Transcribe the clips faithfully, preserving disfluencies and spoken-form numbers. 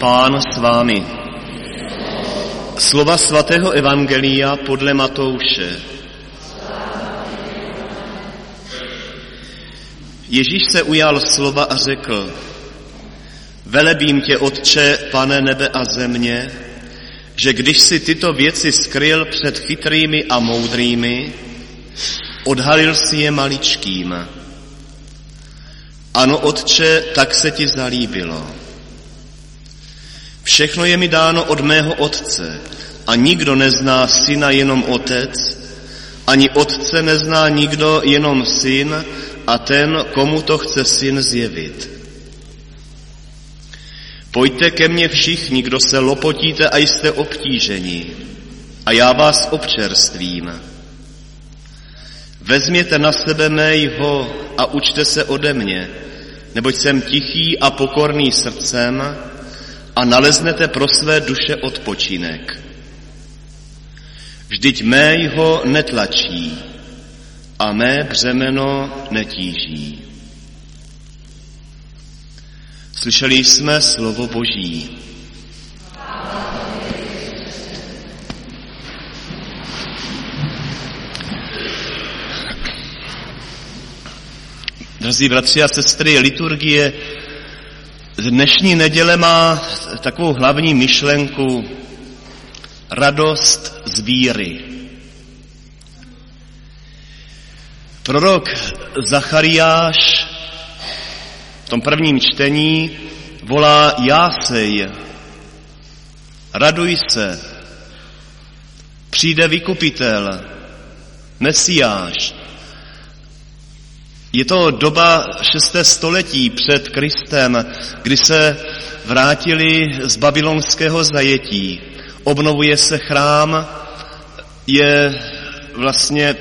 Pán s vámi. Slova svatého evangelia podle Matouše. Ježíš se ujal slova a řekl: Velebím tě, Otče, Pane nebe a země, že když si tyto věci skryl před chytrými a moudrými, odhalil si je maličkým. Ano, Otče, tak se ti zalíbilo. Všechno je mi dáno od mého Otce a nikdo nezná syna jenom Otec, ani Otce nezná nikdo jenom syn a ten, komu to chce syn zjevit. Pojďte ke mně všichni, kdo se lopotíte a jste obtíženi, a já vás občerstvím. Vezměte na sebe mého a učte se ode mě, neboť jsem tichý a pokorný srdcem, a naleznete pro své duše odpočinek. Vždyť mého netlačí a mé břemeno netíží. Slyšeli jsme slovo Boží. Drazí bratři a sestry, liturgie dnešní neděle má takovou hlavní myšlenku: radost z víry. Prorok Zachariáš v tom prvním čtení volá: jásej, raduj se, přijde vykupitel, Mesiáš. Je to doba šesté století před Kristem, kdy se vrátili z babylonského zajetí. Obnovuje se chrám, je vlastně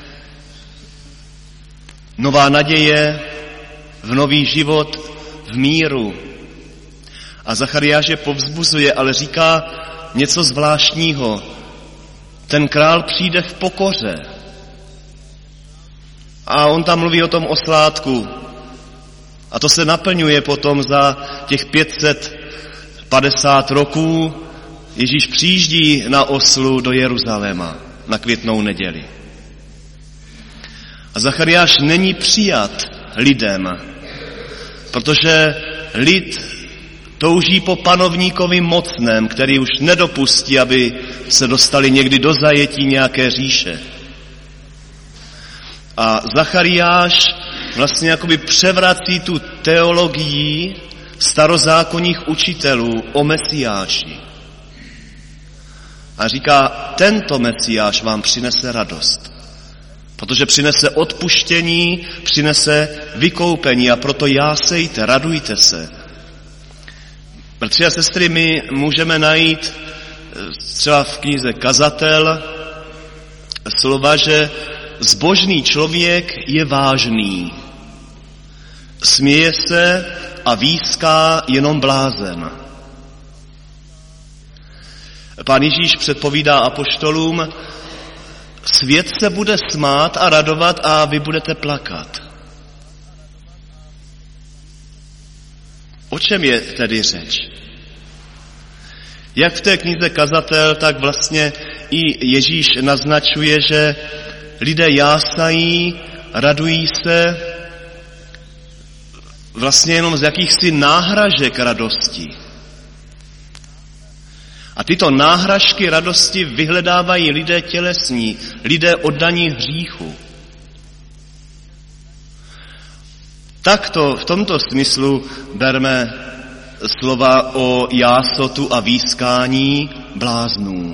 nová naděje v nový život, v míru. A Zachariáš je povzbuzuje, ale říká něco zvláštního. Ten král přijde v pokoře. A on tam mluví o tom oslátku. A to se naplňuje potom za těch pět set padesát roků. Ježíš přijíždí na oslu do Jeruzaléma na Květnou neděli. A Zachariáš není přijat lidem, protože lid touží po panovníkovi mocném, který už nedopustí, aby se dostali někdy do zajetí nějaké říše. A Zachariáš vlastně jakoby převrací tu teologii starozákonních učitelů o Mesiáši. A říká: tento Mesiáš vám přinese radost, protože přinese odpuštění, přinese vykoupení, a proto jásejte, radujte se. Bratři a sestry, my můžeme najít třeba v knize Kazatel slova, že zbožný člověk je vážný. Směje se a výská jenom blázen. Pán Ježíš předpovídá apoštolům: svět se bude smát a radovat a vy budete plakat. O čem je tedy řeč? Jak v té knize Kazatel, tak vlastně i Ježíš naznačuje, že lidé jásají, radují se vlastně jenom z jakýchsi náhražek radosti. A tyto náhražky radosti vyhledávají lidé tělesní, lidé oddaní hříchu. Takto v tomto smyslu berme slova o jásotu a výskání bláznů.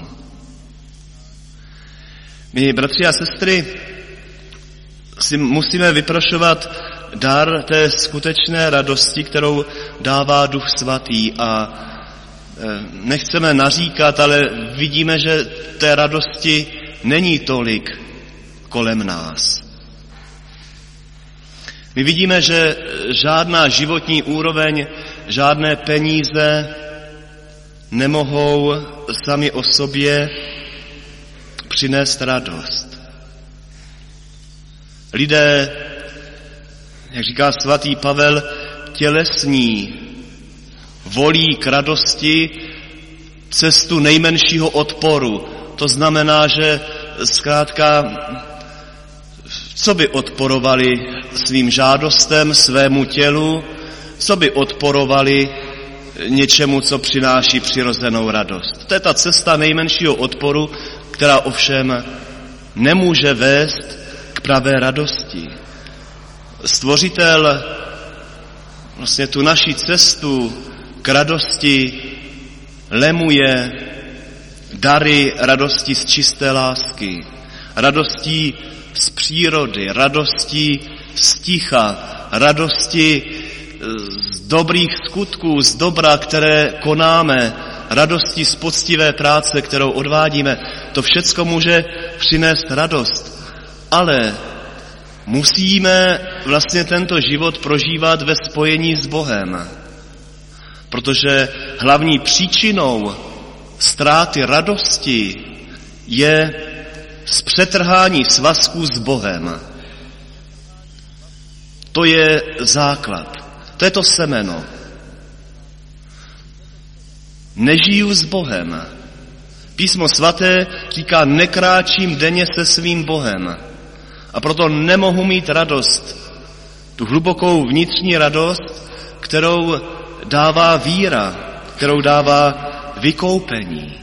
My, bratři a sestry, si musíme vyprošovat dar té skutečné radosti, kterou dává Duch Svatý, a nechceme naříkat, ale vidíme, že té radosti není tolik kolem nás. My vidíme, že žádná životní úroveň, žádné peníze nemohou sami o sobě přinést radost. Lidé, jak říká svatý Pavel, tělesní volí k radosti cestu nejmenšího odporu. To znamená, že zkrátka, co by odporovali svým žádostem, svému tělu, co by odporovali něčemu, co přináší přirozenou radost. To je ta cesta nejmenšího odporu, která ovšem nemůže vést k pravé radosti. Stvořitel vlastně tu naši cestu k radosti lemuje dary radosti z čisté lásky, radostí z přírody, radostí z ticha, radosti z dobrých skutků, z dobra, které konáme, radosti z poctivé práce, kterou odvádíme. To všecko může přinést radost, ale musíme vlastně tento život prožívat ve spojení s Bohem, protože hlavní příčinou ztráty radosti je zpřetrhání svazků s Bohem. To je základ, to je to semeno. Nežiju s Bohem. Písmo svaté říká, nekráčím denně se svým Bohem. A proto nemohu mít radost, tu hlubokou vnitřní radost, kterou dává víra, kterou dává vykoupení.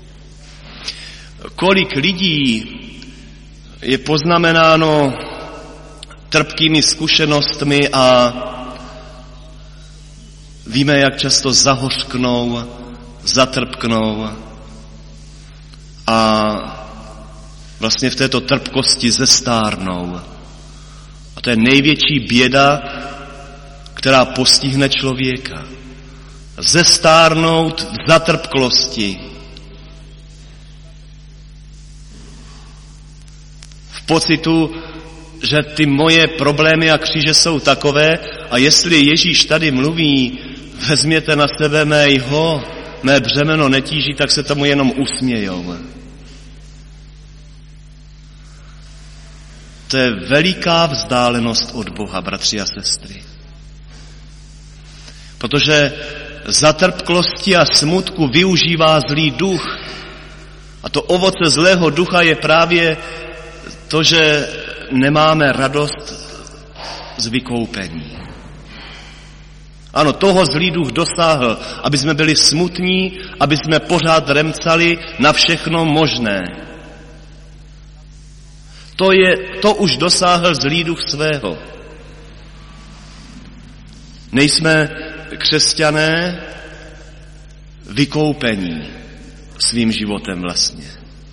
Kolik lidí je poznamenáno trpkými zkušenostmi a víme, jak často zahořknou, zatrpknou a vlastně v této trpkosti zestárnou. A to je největší běda, která postihne člověka. Zestárnout v zatrpklosti. V pocitu, že ty moje problémy a kříže jsou takové a jestli Ježíš tady mluví, vezměte na sebe mého, mé břemeno netíží, tak se tomu jenom usmějou. To je veliká vzdálenost od Boha, bratři a sestry. Protože zatrpklosti a smutku využívá zlý duch. A to ovoce zlého ducha je právě to, že nemáme radost z vykoupení. Ano, toho zlý duch dosáhl, aby jsme byli smutní, aby jsme pořád remcali na všechno možné. To, je, to už dosáhl zlý duch svého. Nejsme křesťané vykoupení svým životem vlastně.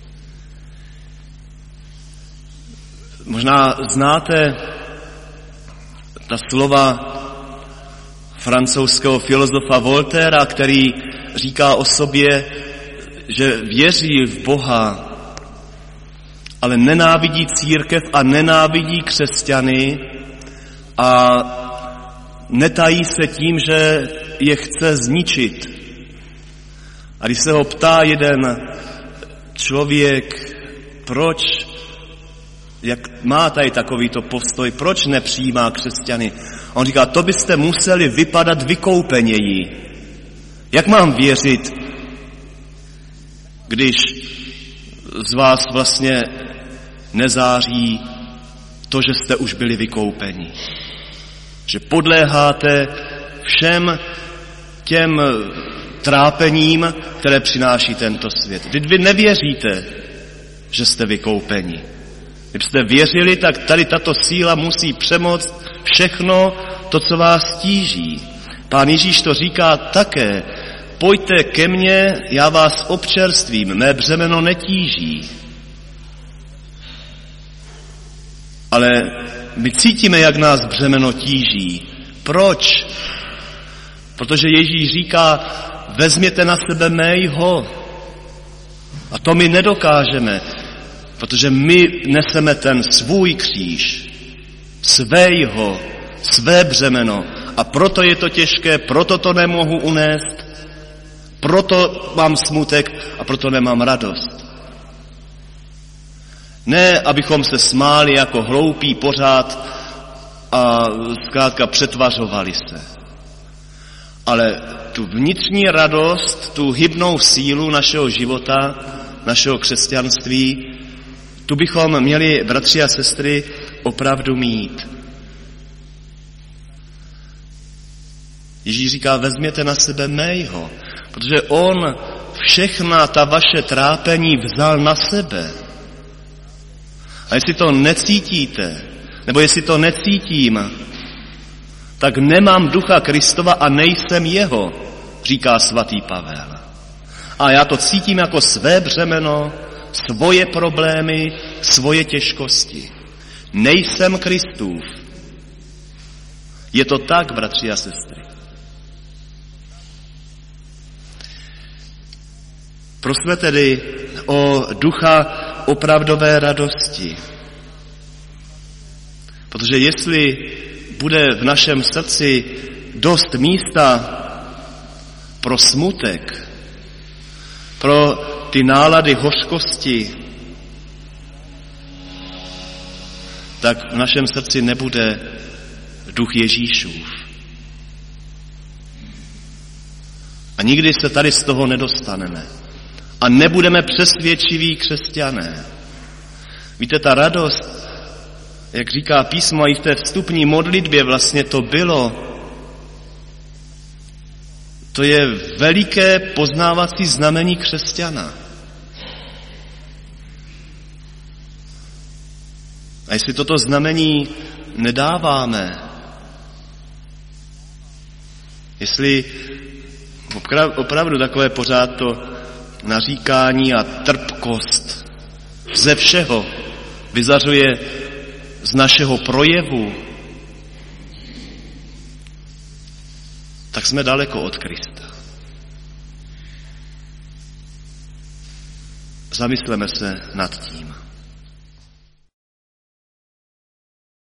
Možná znáte ta slova francouzského filozofa Voltaira, který říká o sobě, že věří v Boha, ale nenávidí církev a nenávidí křesťany a netají se tím, že je chce zničit. A když se ho ptá jeden člověk, proč, jak má tady takovýto postoj, proč nepřijímá křesťany? On říká, to byste museli vypadat vykoupeněji. Jak mám věřit, když z vás vlastně nezáří to, že jste už byli vykoupeni? Že podléháte všem těm trápením, které přináší tento svět. Vždyť vy nevěříte, že jste vykoupeni. Kdybyste věřili, tak tady tato síla musí přemoct všechno to, co vás tíží. Pán Ježíš to říká také. Pojďte ke mně, já vás občerstvím, mé břemeno netíží. Ale my cítíme, jak nás břemeno tíží. Proč? Protože Ježíš říká, vezměte na sebe mého. A to my nedokážeme, protože my neseme ten svůj kříž, svého, své břemeno. A proto je to těžké, proto to nemohu unést, proto mám smutek a proto nemám radost. Ne, abychom se smáli jako hloupí pořád a zkrátka přetvařovali se. ale tu vnitřní radost, tu hybnou sílu našeho života, našeho křesťanství, tu bychom měli, bratři a sestry, opravdu mít. Ježíš říká, vezměte na sebe mého, protože on všechna ta vaše trápení vzal na sebe. A jestli to necítíte, nebo jestli to necítím, tak nemám ducha Kristova a nejsem jeho, říká svatý Pavel. A já to cítím jako své břemeno, svoje problémy, svoje těžkosti. Nejsem Kristův. Je to tak, bratři a sestry. Prosme tedy o ducha opravdové radosti. Protože jestli bude v našem srdci dost místa pro smutek, pro ty nálady hořkosti, tak v našem srdci nebude duch Ježíšův. A nikdy se tady z toho nedostaneme. A nebudeme přesvědčiví křesťané. Víte, ta radost, jak říká písmo i v té vstupní modlitbě vlastně to bylo, to je veliké poznávací znamení křesťana. A jestli toto znamení nedáváme, jestli opravdu takové pořád to naříkání a trpkost ze všeho vyzařuje z našeho projevu, tak jsme daleko od Krista. Zamysleme se nad tím.